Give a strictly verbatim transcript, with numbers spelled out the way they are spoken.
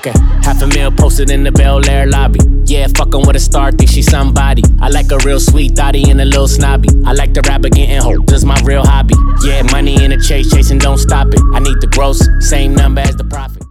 Okay, half a mil posted in the Bel Air lobby. Yeah, fucking with a star, think she somebody. I like a real sweet thotty and a little snobby. I like the rapper getting hoed, this my real hobby. Yeah, money in the chase, chasing don't stop it. I need the gross, same number as the profit.